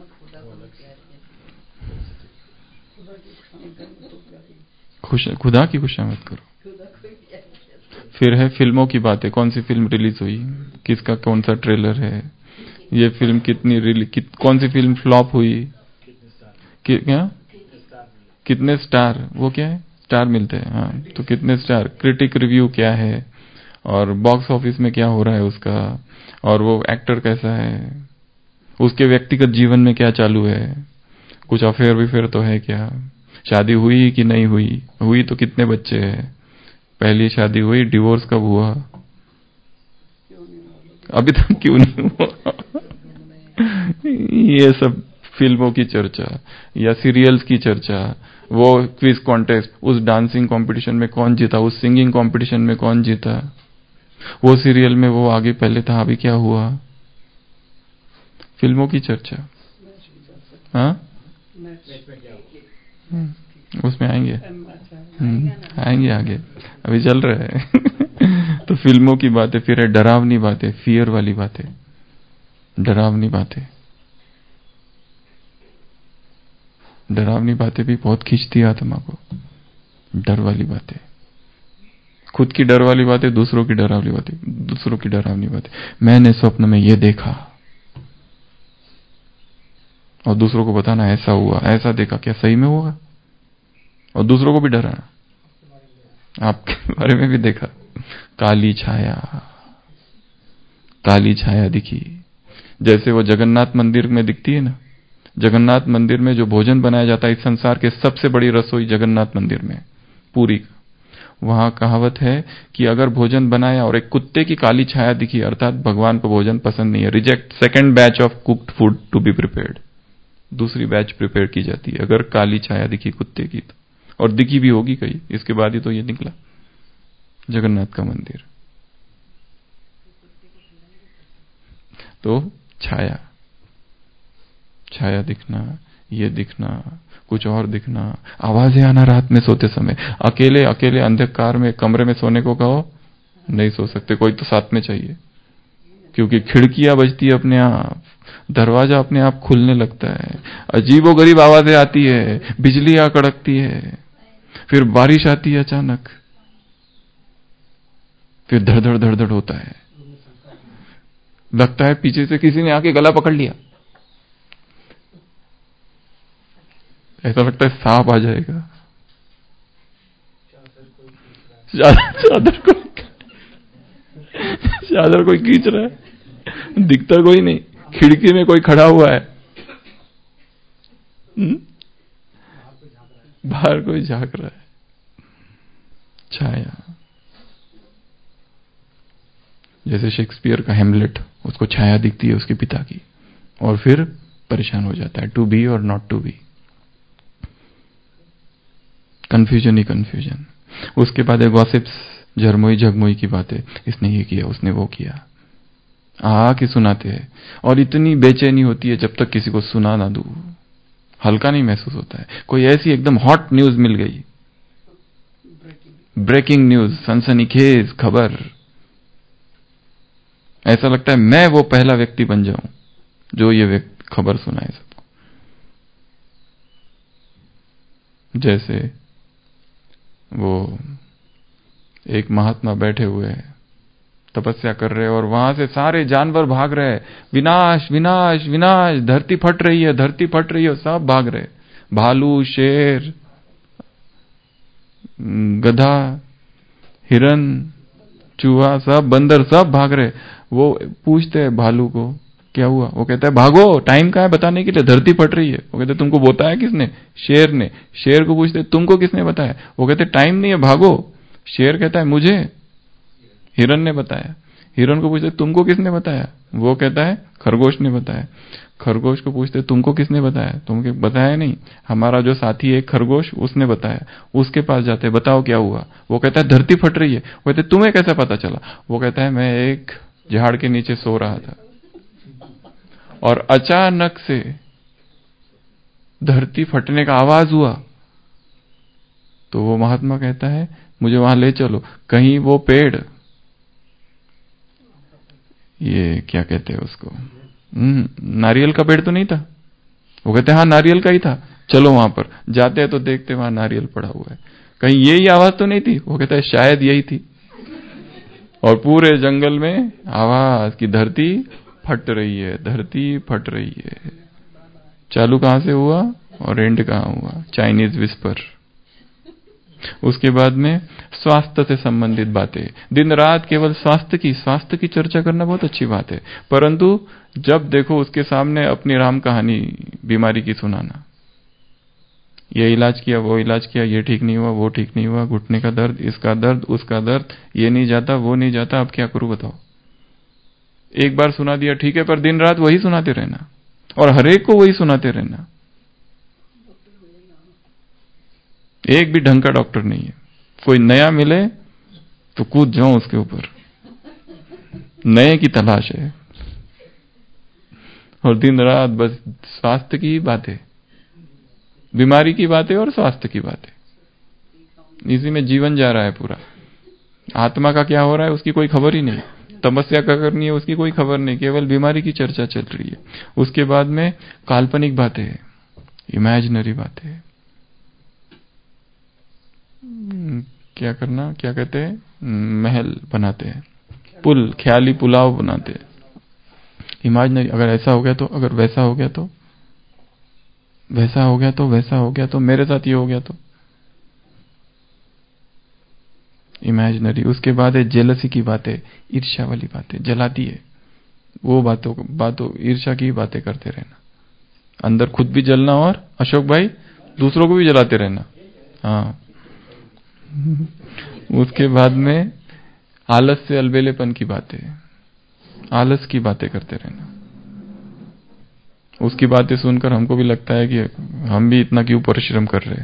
खुश खुदा की खुशामद करो। फिर है फिल्मों की बातें, कौन सी फिल्म रिलीज हुई, किसका कौन सा ट्रेलर है, ये फिल्म कितनी रिलीज, कित, कौन सी फिल्म फ्लॉप हुई, कि, क्या कितने स्टार, वो क्या है, स्टार मिलते हैं, हाँ, तो कितने स्टार, क्रिटिक रिव्यू क्या है, और बॉक्स ऑफिस में क्या हो रहा है उसका, और वो एक्टर कैसा है, उसके व्यक्तिगत जीवन में क्या चालू है, कुछ अफेयर विफेयर तो है क्या, शादी हुई कि नहीं हुई, हुई तो कितने बच्चे हैं, पहली शादी हुई, डिवोर्स कब हुआ, अभी तक क्यों नहीं हुआ। ये सब फिल्मों की चर्चा या सीरियल्स की चर्चा, वो क्विज कॉन्टेस्ट, उस डांसिंग कंपटीशन में कौन जीता, उस सिंगिंग कंपटीशन में कौन जीता, वो सीरियल में वो आगे पहले था, अभी क्या हुआ, फिल्मों की चर्चा। हाँ, उसमें आएंगे, आएंगे आगे, अभी चल रहे हैं। तो फिल्मों की बातें, फिर है डरावनी बातें, फियर वाली बातें, डरावनी बातें। डरावनी बातें भी बहुत खींचती है आत्मा को, डर वाली बातें, खुद की डर वाली बातें, दूसरों की डरावनी बातें, दूसरों की डरावनी बातें। मैंने स्वप्न में ये देखा, और दूसरों को बताना ऐसा हुआ, ऐसा देखा, क्या सही में होगा, और दूसरों को भी डराना, आपके बारे में भी देखा, काली छाया, काली छाया दिखी, जैसे वो जगन्नाथ मंदिर में दिखती है ना। जगन्नाथ मंदिर में जो भोजन बनाया जाता है, इस संसार के सबसे बड़ी रसोई जगन्नाथ मंदिर में, पूरी का, वहां कहावत है कि अगर भोजन बनाया और एक कुत्ते की काली छाया दिखी, अर्थात भगवान को भोजन पसंद नहीं है, reject second batch of cooked food to be prepared, दूसरी बैच प्रिपेयर की जाती है अगर काली छाया दिखी कुत्ते की तो, और दिखी भी होगी कहीं, इसके बाद ही तो ये निकला जगन्नाथ का मंदिर। तो छाया, छाया दिखना, ये दिखना, कुछ और दिखना, आवाजें आना रात में सोते समय, अकेले अकेले अंधकार में कमरे में सोने को कहो, नहीं सो सकते, कोई तो साथ में चाहिए, क्योंकि खिड़कियां बजती है अपने आप, दरवाजा अपने आप खुलने लगता है, अजीबोगरीब आवाजें आती है, बिजलियां कड़कती है, फिर बारिश आती है अचानक, फिर धड़ धड़ धड़ धड़ होता है, लगता है पीछे से किसी ने आके गला पकड़ लिया, ऐसा लगता है सांप आ जाएगा, चादर को चादर कोई खींच रहा है, दिखता कोई नहीं, खिड़की में कोई खड़ा हुआ है, हुँ? बाहर कोई झांक रहा है, छाया। जैसे शेक्सपियर का हेमलेट, उसको छाया दिखती है उसके पिता की, और फिर परेशान हो जाता है, टू बी और नॉट टू बी, कंफ्यूजन ही कंफ्यूजन। उसके बाद है गॉसिप्स, झरमोई झगमोई की बातें, इसने ये किया, उसने वो किया, आ के सुनाते हैं, और इतनी बेचैनी होती है जब तक किसी को सुना ना दूं, हल्का नहीं महसूस होता है। कोई ऐसी एकदम हॉट न्यूज मिल गई, ब्रेकिंग न्यूज, सनसनीखेज खबर, ऐसा लगता है मैं वो पहला व्यक्ति बन जाऊं जो ये व्यक्ति खबर सुनाए सबको। जैसे वो एक महात्मा बैठे हुए हैं, तपस्या कर रहे हैं, और वहां से सारे जानवर भाग रहे हैं, विनाश विनाश विनाश, धरती फट रही है, धरती फट रही है, सब भाग रहे, भालू, शेर, गधा, हिरन, चूहा, सब बंदर सब भाग रहे। वो पूछते हैं भालू को क्या हुआ, वो कहता है भागो, टाइम कहाँ है बताने के लिए, धरती फट रही है। वो कहते तुमको बताया किसने? शेर ने। शेर को पूछते तुमको किसने बताया? वो कहते टाइम नहीं है, भागो। शेर कहता है मुझे हिरन ने बताया। हिरन को पूछते तुमको किसने बताया? वो कहता है खरगोश ने बताया। खरगोश को पूछते तुमको किसने बताया? तुमको बताया नहीं, हमारा जो साथी है खरगोश, उसने बताया। उसके पास जाते, बताओ क्या हुआ? वो कहता है धरती फट रही है। वो कहते तुम्हें कैसे पता चला? वो कहता है मैं एक झाड़ के नीचे सो रहा था और अचानक से धरती फटने का आवाज हुआ। तो वो महात्मा कहता है मुझे वहां ले चलो। कहीं वो पेड़, ये क्या कहते हैं उसको, नारियल का पेड़ तो नहीं था? वो कहते हैं हाँ नारियल का ही था, चलो वहां पर। जाते हैं तो देखते वहां नारियल पड़ा हुआ है। कहीं यही आवाज तो नहीं थी? वो कहता है शायद यही थी। और पूरे जंगल में आवाज की धरती फट रही है, धरती फट रही है। चालू कहां से हुआ और एंड कहां हुआ? Chinese whisper. उसके बाद में स्वास्थ्य से संबंधित बातें, दिन रात केवल स्वास्थ्य की स्वास्थ्य की चर्चा करना बहुत अच्छी बात है, परंतु जब देखो उसके सामने अपनी राम कहानी बीमारी की सुनाना, ये इलाज किया, वो इलाज किया, ये ठीक नहीं हुआ, वो ठीक नहीं हुआ, घुटने का दर्द, इसका दर्द, उसका दर्द, ये नहीं जाता, वो नहीं जाता, अब क्या करूं बताओ? एक बार सुना दिया ठीक है, पर दिन रात वही सुनाते रहना और हरेक को वही सुनाते रहना। एक भी ढंग का डॉक्टर नहीं है। कोई नया मिले तो कूद जाओ उसके ऊपर, नए की तलाश है। और दिन रात बस स्वास्थ्य की बातें, बीमारी की बातें और स्वास्थ्य की बातें, इसी में जीवन जा रहा है पूरा। आत्मा का क्या हो रहा है उसकी कोई खबर ही नहीं, तपस्या क्या करनी है उसकी कोई खबर नहीं, केवल बीमारी की चर्चा चल रही है। उसके बाद में काल्पनिक बातें, इमेजिनरी बातें, क्या करना, क्या कहते हैं, महल बनाते हैं, पुल, ख्याली पुलाव बनाते हैं, इमेजिनरी। अगर ऐसा हो गया तो, अगर वैसा हो गया तो, वैसा हो गया तो, वैसा हो गया तो, मेरे साथ ये हो गया तो, इमेजिनरी। उसके बाद है जेलसी की बातें, ईर्ष्या वाली बातें, जलाती है वो बातों बातों ईर्ष्या की बातें करते रहना, अंदर खुद भी जलना और अशोक भाई दूसरों को भी जलाते रहना। हाँ। उसके बाद में आलस से अलबेलेपन की बातें, आलस की बातें करते रहना। उसकी बातें सुनकर हमको भी लगता है कि हम भी इतना क्यों परिश्रम कर रहे हैं।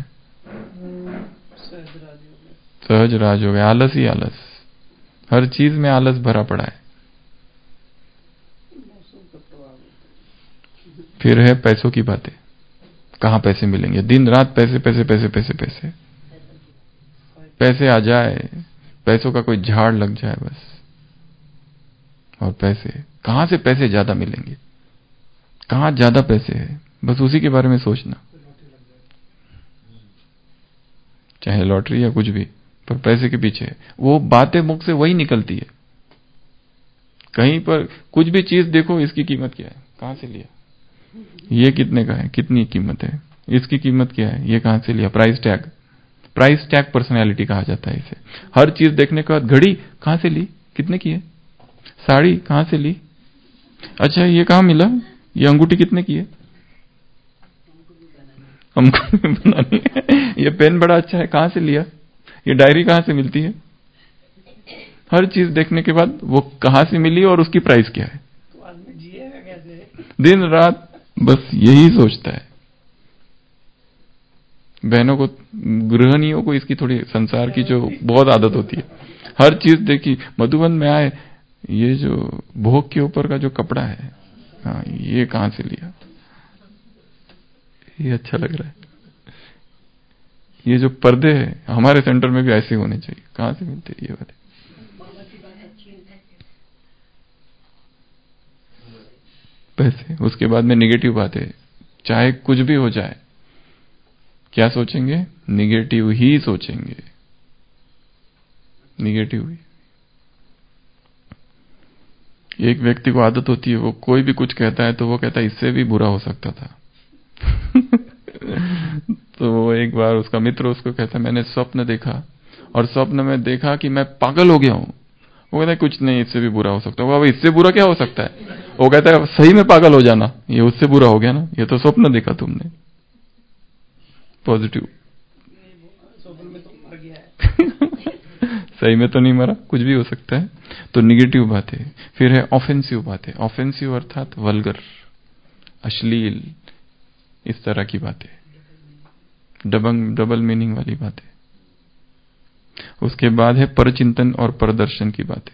सहज राज हो गया, आलस ही आलस, हर चीज में आलस भरा पड़ा है। फिर है पैसों की बातें, कहां पैसे मिलेंगे, दिन रात पैसे पैसे पैसे पैसे पैसे पैसे आ जाए, पैसों का कोई झाड़ लग जाए बस। और पैसे कहां से पैसे ज्यादा मिलेंगे, कहां ज्यादा पैसे है, बस उसी के बारे में सोचना, चाहे लॉटरी या कुछ भी, पर पैसे के पीछे वो बातें मुख से वही निकलती है। कहीं पर कुछ भी चीज देखो, इसकी कीमत क्या है, कहां से लिया, ये कितने का है, कितनी कीमत है, इसकी कीमत क्या है, ये कहां से लिया, price tag. Price tag personality कहा जाता है इसे। हर चीज देखने के बाद, घड़ी कहां से ली, कितने की है, साड़ी कहां से ली, अच्छा ये कहां मिला, ये अंगूठी कितने की है, हमको बनानी है, ये पेन बड़ा अच्छा है, कहां से लिया, ये डायरी कहां से मिलती है। हर चीज देखने के बाद वो कहां से मिली और उसकी प्राइस क्या है। दिन रात बस यही सोचता है। बहनों को, गृहिणियों को इसकी थोड़ी संसार की जो बहुत आदत होती है, हर चीज देखी। मधुबन में आए, ये जो भोग के ऊपर का जो कपड़ा है, हाँ ये कहां से लिया, ये अच्छा लग रहा है। ये जो पर्दे हैं हमारे सेंटर में भी ऐसे होने चाहिए। कहां से मिलते ये वाले? पैसे। उसके बाद में निगेटिव बातें, चाहे कुछ भी हो जाए क्या सोचेंगे? निगेटिव ही सोचेंगे, निगेटिव ही। एक व्यक्ति को आदत होती है, वो कोई भी कुछ कहता है तो वो कहता है इससे भी बुरा हो सकता था। तो वो एक बार उसका मित्र उसको कहता है मैंने स्वप्न देखा और स्वप्न में देखा कि मैं पागल हो गया हूं। वो कहता है कुछ नहीं, इससे भी बुरा हो सकता है। वो इससे बुरा क्या हो सकता है? वो कहता है सही में पागल हो जाना, ये उससे बुरा हो गया ना, ये तो स्वप्न देखा तुमने। पॉजिटिव। सही में तो नहीं मरा, कुछ भी हो सकता है। तो निगेटिव बातें। फिर है ऑफेंसिव बातें। ऑफेंसिव अर्थात वल्गर, अश्लील, इस तरह की बातें, डबल डबल मीनिंग वाली बातें। उसके बाद है परचिंतन और प्रदर्शन की बातें।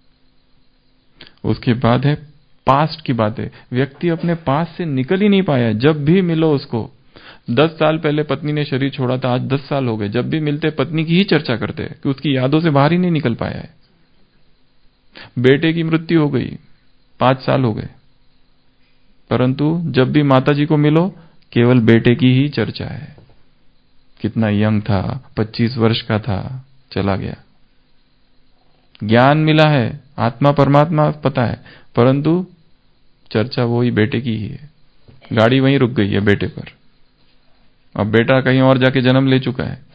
उसके बाद है पास्ट की बातें। व्यक्ति अपने पास से निकल ही नहीं पाया। जब भी मिलो उसको, दस साल पहले पत्नी ने शरीर छोड़ा था, आज दस साल हो गए, जब भी मिलते पत्नी की ही चर्चा करते हैं कि उसकी यादों से बाहर ही नहीं निकल पाया है। बेटे की मृत्यु हो गई, पांच साल हो गए, परंतु जब भी माताजी को मिलो केवल बेटे की ही चर्चा है। कितना यंग था, पच्चीस वर्ष का था, चला गया। ज्ञान मिला है, आत्मा परमात्मा पता है, परंतु चर्चा वही बेटे की ही है। गाड़ी वहीं रुक गई है बेटे पर। अब बेटा कहीं और जाके जन्म ले चुका है,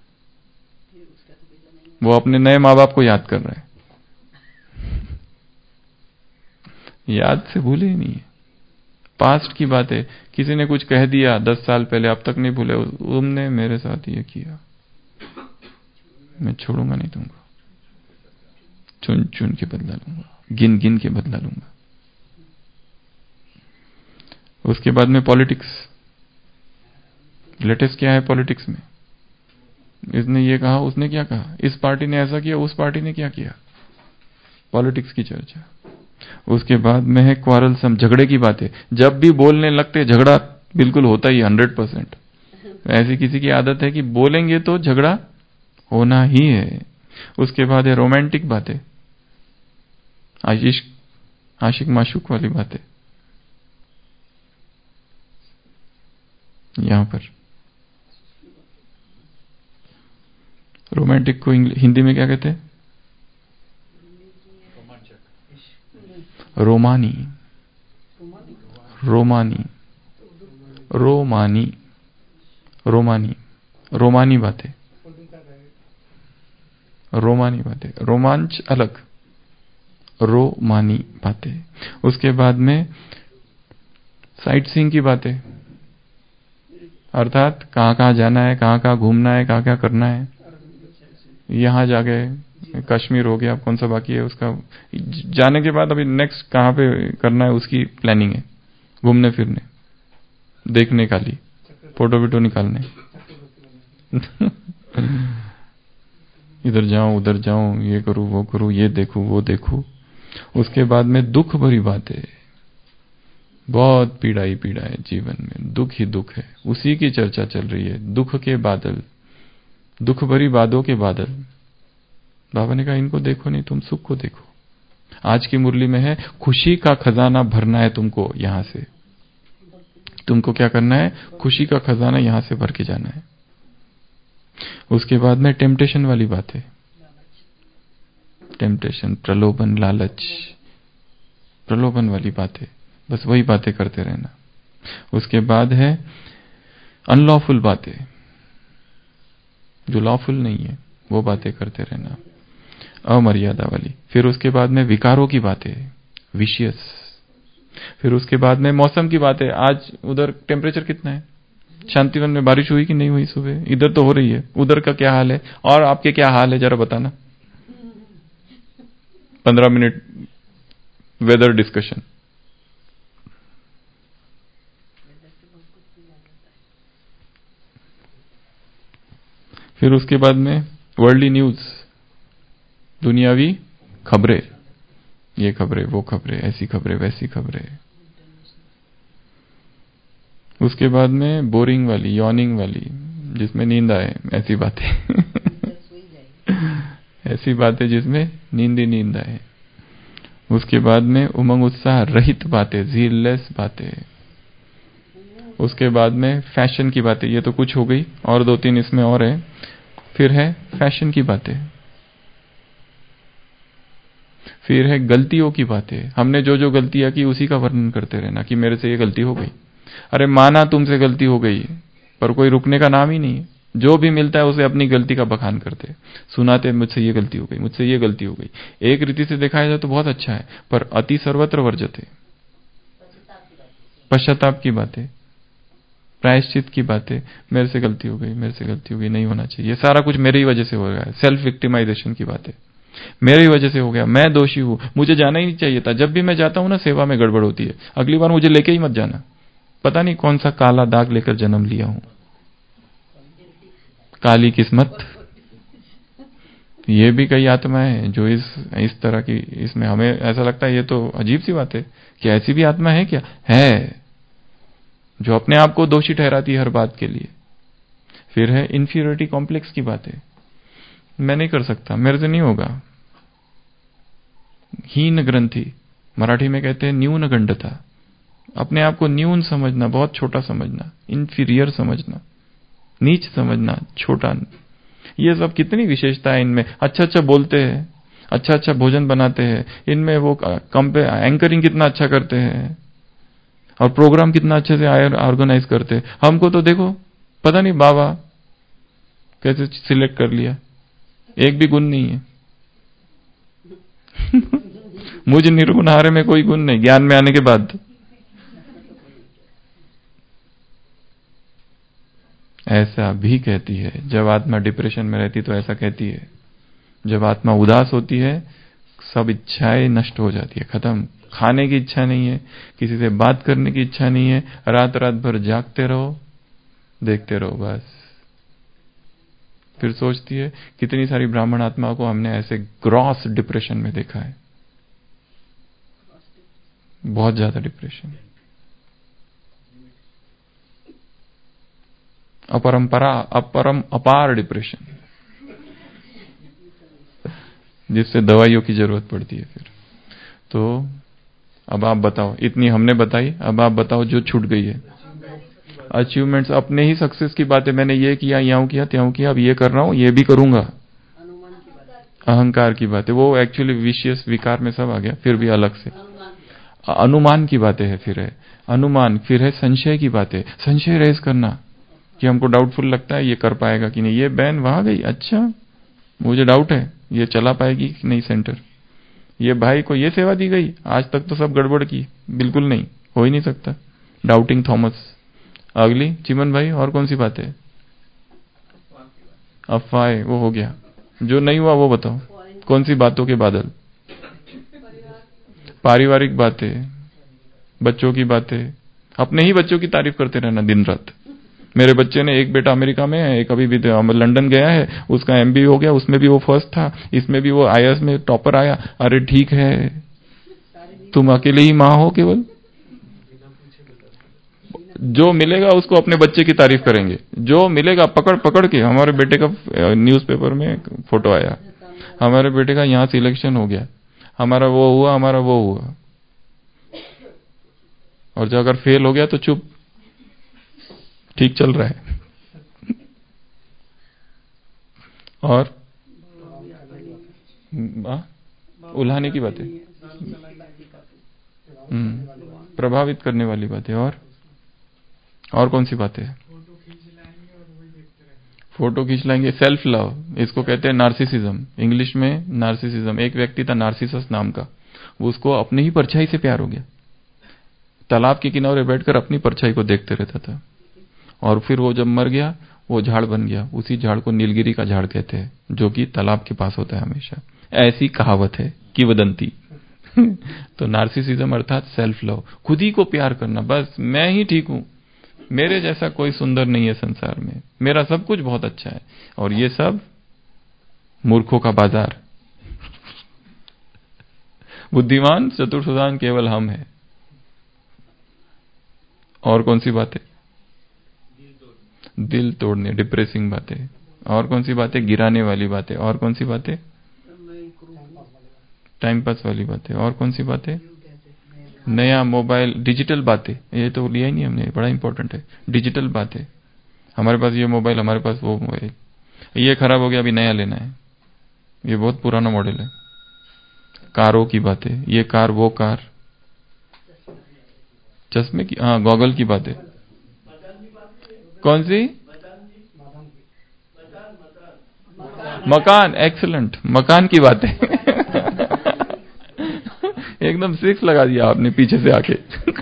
वो अपने नए माँ बाप को याद कर रहा है। याद से भूले ही नहीं है। पास्ट की बातें, किसी ने कुछ कह दिया दस साल पहले, अब तक नहीं भूले, तुमने मेरे साथ ये किया, मैं छोड़ूंगा नहीं तुमको, चुन चुन के बदला लूंगा, गिन गिन के बदला लूंगा। उसके बाद में पॉलिटिक्स। लेटेस्ट क्या है पॉलिटिक्स में? इसने ये कहा, उसने क्या कहा, इस पार्टी ने ऐसा किया, उस पार्टी ने क्या किया, पॉलिटिक्स की चर्चा। उसके बाद में है क्वारलसम, झगड़े की बातें। जब भी बोलने लगते झगड़ा बिल्कुल होता ही हंड्रेड परसेंट। ऐसी किसी की आदत है कि बोलेंगे तो झगड़ा होना ही है। उसके बाद है रोमांटिक बातें, आशिक आशिक माशूक वाली बातें। यहां पर रोमांटिक को हिंदी में क्या कहते हैं? रोमानी, रोमानी, रोमानी, रोमानी, रोमानी बातें, रोमानी बातें। रोमांच अलग, रोमानी बातें। उसके बाद में साइट सीइंग की बातें, अर्थात कहां कहां जाना है, कहां कहां घूमना है, कहां क्या करना है। यहां जाके कश्मीर हो गया, अब कौन सा बाकी है उसका जाने के बाद, अभी नेक्स्ट कहां पे करना है उसकी प्लानिंग है। घूमने फिरने, देखने का ली, फोटो वीटो निकालने। इधर जाऊं उधर जाऊं, ये करूं वो करूं, ये देखूं वो देखूं। उसके बाद में दुख भरी बातें। बहुत पीड़ा ही पीड़ा है जीवन में, दुख ही दुख है, उसी की चर्चा चल रही है। दुख के बादल, दुख भरी बातों के बादल। बाबा ने कहा इनको देखो नहीं, तुम सुख को देखो। आज की मुरली में है खुशी का खजाना भरना है तुमको, यहां से तुमको क्या करना है, खुशी का खजाना यहां से भर के जाना है। उसके बाद में टेम्पटेशन वाली बातें, टेम्पटेशन, प्रलोभन, लालच, प्रलोभन वाली बातें, बस वही बातें करते रहना। उसके बाद है अनलॉफुल बातें, जो लॉफुल नहीं है वो बातें करते रहना, अमर्यादा वाली। फिर उसके बाद में विकारों की बातें, विशियस। फिर उसके बाद में मौसम की बातें। आज उधर टेम्परेचर कितना है? शांतिवन में बारिश हुई कि नहीं हुई सुबह? इधर तो हो रही है, उधर का क्या हाल है? और आपके क्या हाल है जरा बताना। पंद्रह मिनट वेदर डिस्कशन। फिर उसके बाद में वर्ल्डली न्यूज, दुनियावी खबरें, ये खबरें वो खबरें, ऐसी खबरें वैसी खबरें। उसके बाद में बोरिंग वाली, यॉर्निंग वाली, जिसमें नींद आए, ऐसी बातें ऐसी बातें जिसमें नींद ही नींद आए। उसके बाद में उमंग उत्साह रहित बातें, जीललेस बातें। उसके बाद में फैशन की बातें, ये तो कुछ हो गई, और दो तीन इसमें और है। फिर है फैशन की बातें, फिर है गलतियों की बातें। हमने जो जो गलतियां की उसी का वर्णन करते रहना कि मेरे से ये गलती हो गई। अरे माना तुमसे गलती हो गई, पर कोई रुकने का नाम ही नहीं है। जो भी मिलता है उसे अपनी गलती का बखान करते, सुनाते, मुझसे ये गलती हो गई, मुझसे ये गलती हो गई। एक रीति से देखा जाए तो बहुत अच्छा है, पर अति सर्वत्र वर्जते। पश्चाताप की बातें, प्रायश्चित की बातें, मेरे से गलती हो गई, मेरे से गलती हो गई, नहीं होना चाहिए, सारा कुछ मेरी वजह से हो गया है। सेल्फ विक्टिमाइजेशन की बातें, मेरी वजह से हो गया, मैं दोषी हूं, मुझे जाना ही नहीं चाहिए था। जब भी मैं जाता हूं ना, सेवा में गड़बड़ होती है, अगली बार मुझे लेके ही मत जाना। पता नहीं कौन सा काला दाग लेकर जन्म लिया हूं, काली किस्मत। ये भी कई आत्माएं हैं जो इस इस तरह की, इसमें हमें ऐसा लगता है ये तो अजीब सी बात है कि ऐसी भी आत्मा है क्या? है, जो अपने आप को दोषी ठहराती है हर बात के लिए। फिर है इंफीरियरिटी कॉम्प्लेक्स की बातें, मैं नहीं कर सकता, मेरे से नहीं होगा। हीन ग्रंथि, मराठी में कहते हैं न्यून गंडता, अपने आप को न्यून समझना, बहुत छोटा समझना, इंफीरियर समझना, नीच समझना, छोटा। ये सब कितनी विशेषता है इनमें। अच्छा अच्छा बोलते हैं, अच्छा अच्छा भोजन बनाते हैं, इनमें वो कंपे एंकरिंग कितना अच्छा करते हैं, और प्रोग्राम कितना अच्छे से ऑर्गेनाइज करते हैं। हमको तो देखो पता नहीं बाबा कैसे सिलेक्ट कर लिया, एक भी गुण नहीं है मुझ निर्गुण हारे में कोई गुण नहीं, ज्ञान में आने के बाद। ऐसा भी कहती है, जब आत्मा डिप्रेशन में रहती तो ऐसा कहती है। जब आत्मा उदास होती है, सब इच्छाएं नष्ट हो जाती है, खत्म। खाने की इच्छा नहीं है, किसी से बात करने की इच्छा नहीं है, रात रात भर जागते रहो, देखते रहो बस। फिर सोचती है, कितनी सारी ब्राह्मण आत्मा को हमने ऐसे ग्रॉस डिप्रेशन में देखा है, बहुत ज्यादा डिप्रेशन, अपरंपरा, अपरम अपार डिप्रेशन, जिससे दवाइयों की जरूरत पड़ती है। फिर तो अब आप बताओ, इतनी हमने बताई, अब आप बताओ जो छूट गई है। अचीवमेंट्स, अपने ही सक्सेस की बातें, मैंने ये किया, यहाँ किया, त्यों किया, अब ये कर रहा हूं, ये भी करूंगा। अहंकार की बातें, वो एक्चुअली विशियस विकार में सब आ गया, फिर भी अलग से। अनुमान की बातें है, फिर है अनुमान, फिर है संशय की बातें, संशय रेज करना कि हमको डाउटफुल लगता है ये कर पाएगा कि नहीं। ये बहन वहां गई, अच्छा मुझे डाउट है ये चला पाएगी कि नहीं सेंटर। ये भाई को ये सेवा दी गई, आज तक तो सब गड़बड़ की, बिल्कुल नहीं, हो ही नहीं सकता। Doubting Thomas. अगली चिमन भाई, और कौन सी बात है? अफवाह, वो हो गया। जो नहीं हुआ वो बताओ, कौन सी बातों के बादल? पारिवारिक बातें, बच्चों की बातें, अपने ही बच्चों की तारीफ करते रहना दिन रात। मेरे बच्चे ने, एक बेटा अमेरिका में है, एक अभी भी लंदन गया है, उसका एमबीए हो गया, उसमें भी वो फर्स्ट था, इसमें भी वो आईएएस में टॉपर आया। अरे ठीक है, तुम अकेले ही माँ हो केवल। जो मिलेगा उसको अपने बच्चे की तारीफ करेंगे, जो मिलेगा पकड़ पकड़ के। हमारे बेटे का न्यूज़पेपर में फोटो आया, हमारे बेटे का यहाँ सिलेक्शन हो गया, हमारा वो हुआ, हमारा वो हुआ। और जो अगर फेल हो गया तो चुप, ठीक चल रहा है। और उल्हाने की बातें, प्रभावित करने वाली बातें। और और कौन सी बातें? फोटो खींच लाएंगे, सेल्फ लव, इसको कहते हैं नार्सिसिज्म, इंग्लिश में नार्सिसिज्म। एक व्यक्ति था नार्सिसस नाम का, उसको अपनी ही परछाई से प्यार हो गया। तालाब के किनारे बैठकर अपनी परछाई को देखते रहता था, और फिर वो जब मर गया, वो झाड़ बन गया। उसी झाड़ को नीलगिरी का झाड़ कहते हैं, जो कि तालाब के पास होता है हमेशा। ऐसी कहावत है, किवदंती। तो नार्सिसिज्म अर्थात सेल्फ लव, खुद ही को प्यार करना, बस मैं ही ठीक हूं, मेरे जैसा कोई सुंदर नहीं है संसार में, मेरा सब कुछ बहुत अच्छा है, और ये सब मूर्खों का बाजार। बुद्धिमान चतुर सुदान केवल हम हैं। और कौन सी बात है? दिल तोड़ने, डिप्रेसिंग बातें। और कौन सी बातें? गिराने वाली बातें। और कौन सी बातें? टाइम पास वाली बातें। और कौन सी बातें? नया मोबाइल, डिजिटल बातें। ये तो लिया ही नहीं हमने, बड़ा इंपॉर्टेंट है। डिजिटल बातें, हमारे पास ये मोबाइल, हमारे पास वो मोबाइल, ये खराब हो गया, अभी नया लेना है, ये बहुत पुराना मॉडल है। कारों की बातें, ये कार वो कार। चश्मे की, हाँ, गॉगल की बातें। कौन सी? मकान, एक्सीलेंट, मकान की बातें। एकदम सिक्स लगा दिया आपने पीछे से आके।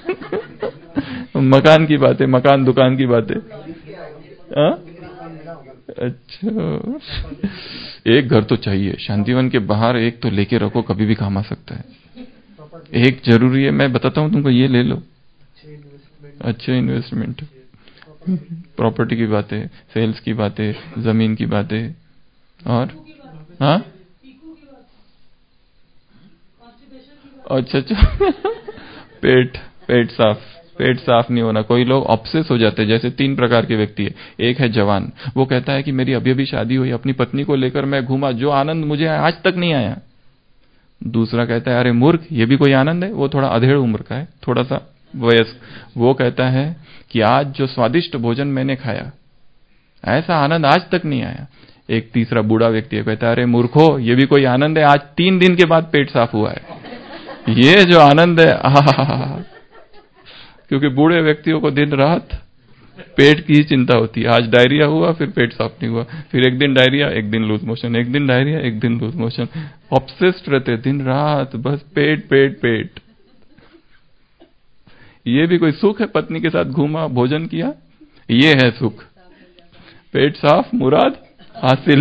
मकान की बातें, मकान दुकान की बातें। हाँ? अच्छा, एक घर तो चाहिए शांतिवन के बाहर, एक तो लेके रखो, कभी भी काम आ सकता है। एक जरूरी है, मैं बताता हूँ तुमको, ये ले लो, अच्छे इन्वेस्टमेंट। प्रॉपर्टी की बातें, सेल्स की बातें, जमीन की बातें। और हाँ, अच्छा अच्छा। पेट, पेट साफ, पेट साफ नहीं होना। कोई लोग ऑब्सेस हो जाते हैं, जैसे तीन प्रकार के व्यक्ति है। एक है जवान, वो कहता है कि मेरी अभी अभी शादी हुई, अपनी पत्नी को लेकर मैं घूमा, जो आनंद मुझे आज तक नहीं आया। दूसरा कहता है अरे मूर्ख, ये भी कोई आनंद है? वो थोड़ा अधेड़ उम्र का है, थोड़ा सा वयस्क, वो कहता है कि आज जो स्वादिष्ट भोजन मैंने खाया, ऐसा आनंद आज तक नहीं आया। एक तीसरा बूढ़ा व्यक्ति है, कहता है अरे मूर्खो, ये भी कोई आनंद है? आज तीन दिन के बाद पेट साफ हुआ है, ये जो आनंद है, आहा। क्योंकि बूढ़े व्यक्तियों को दिन रात पेट की ही चिंता होती है। आज डायरिया हुआ, फिर पेट साफ नहीं हुआ, फिर एक दिन डायरिया, एक दिन लूज मोशन, एक दिन डायरिया, एक दिन लूज मोशन। ऑब्सेस्ड रहते दिन रात, बस पेट पेट पेट। ये भी कोई सुख है? पत्नी के साथ घूमा, भोजन किया, ये है सुख। पेट साफ, मुराद हासिल।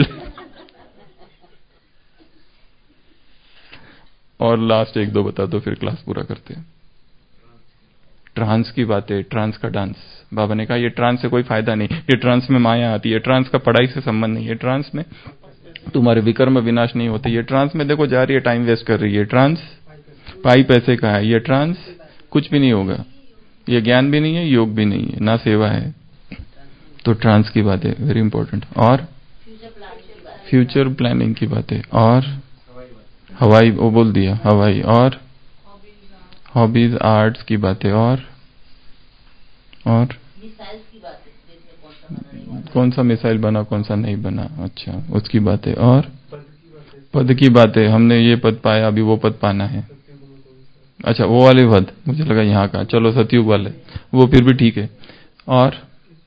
और लास्ट एक दो बता दो, फिर क्लास पूरा करते हैं। ट्रांस की बातें, ट्रांस का डांस। बाबा ने कहा ये ट्रांस से कोई फायदा नहीं, ये ट्रांस में माया आती है, ट्रांस का पढ़ाई से संबंध नहीं है, ट्रांस में तुम्हारे विकर्म विनाश नहीं होते, ये ट्रांस में देखो जा रही है, टाइम वेस्ट कर रही है, ट्रांस पाई पैसे का है, ये ट्रांस कुछ भी नहीं होगा, ये ज्ञान भी नहीं है, योग भी नहीं है, ना सेवा है। तो ट्रांस की बातें वेरी इंपॉर्टेंट। और फ्यूचर प्लानिंग की बातें। और हवाई, वो बोल दिया हवाई। और हॉबीज, आर्ट्स की बातें। और और कौन सा मिसाइल बना, कौन सा नहीं बना, अच्छा, उसकी बातें। और पद की बातें, हमने ये पद पाया, अभी वो पद पाना है। अच्छा, वो वाले पद, मुझे लगा यहाँ का, चलो सतयुग वाले, वो फिर भी ठीक है। और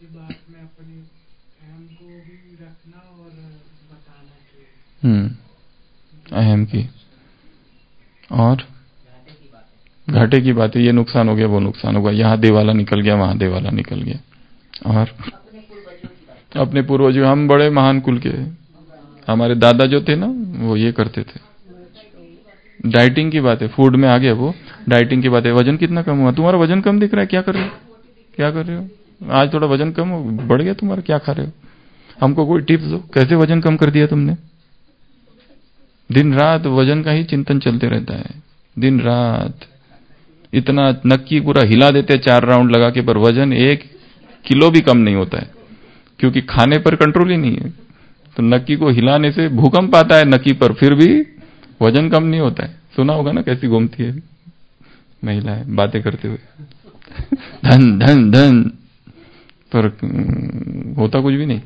हम्म अहम की। और घाटे की बातें, ये नुकसान हो गया, वो नुकसान होगा, यहाँ देवाला निकल गया, वहां देवाला निकल गया। और अपने पूर्वजों, हम बड़े महान कुल के, हमारे दादा जो थे ना, वो ये करते थे। डाइटिंग की बात है, फूड में आ गया वो, डाइटिंग की बात है। वजन कितना कम हुआ? तुम्हारा वजन कम दिख रहा है, क्या कर रहे हो, क्या कर रहे हो? आज थोड़ा वजन कम हो, बढ़ गया तुम्हारा, क्या खा रहे हो? हमको कोई टिप्स दो, कैसे वजन कम कर दिया तुमने? दिन रात वजन का ही चिंतन चलते रहता है, दिन रात। इतना नक्की पूरा हिला देते हैं चार राउंड लगा के, पर वजन एक किलो भी कम नहीं होता है, क्योंकि खाने पर कंट्रोल ही नहीं है। तो नक्की को हिलाने से भूकंप आता है नक्की पर, फिर भी वजन कम नहीं होता है। सुना होगा ना कैसी घूमती है महिलाएं बातें करते हुए, धन धन धन, पर होता कुछ भी नहीं।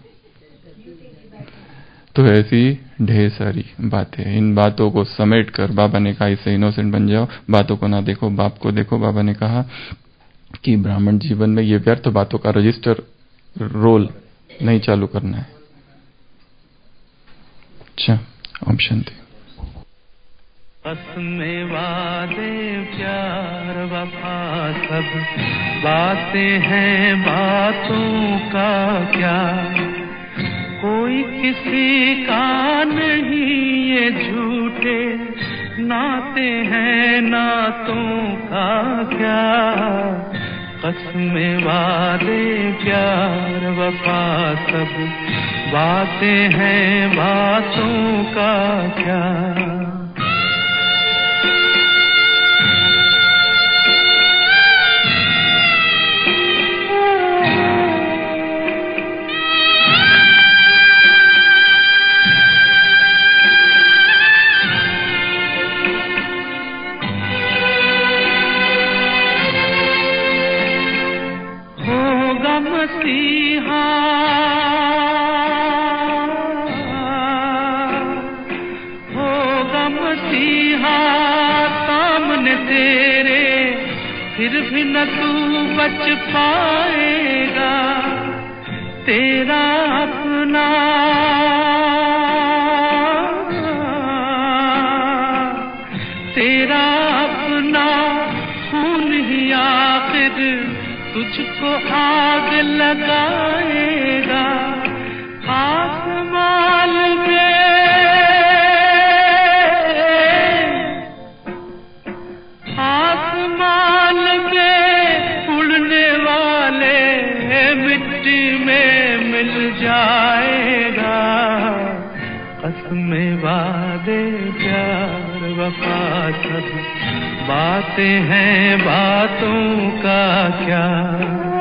तो ऐसी ढेर सारी बातें, इन बातों को समेट कर बाबा ने कहा इससे इनोसेंट बन जाओ, बातों को ना देखो, बाप को देखो। बाबा ने कहा कि ब्राह्मण जीवन में ये व्यर्थ बातों का रजिस्टर रोल नहीं चालू करना है। अच्छा, ओम शांति। में वादे प्यार वफा सब बातें हैं, बातों का क्या, कोई किसी का नहीं, ये झूठे नाते हैं, नातों का क्या, कसमें वादे प्यार वफा सब बातें हैं, बातों का क्या। मसीहा होगा मसीहा सामने तेरे, फिर भी न तू बच पाएगा। तेरा अपना तेरा अपना खून ही आखिर तुझको आग लगाएगा। आसमान में आसमान में उड़ने वाले मिट्टी में मिल जाएगा। कसमें वादे प्यार वफा सब बातें हैं, बातों का क्या।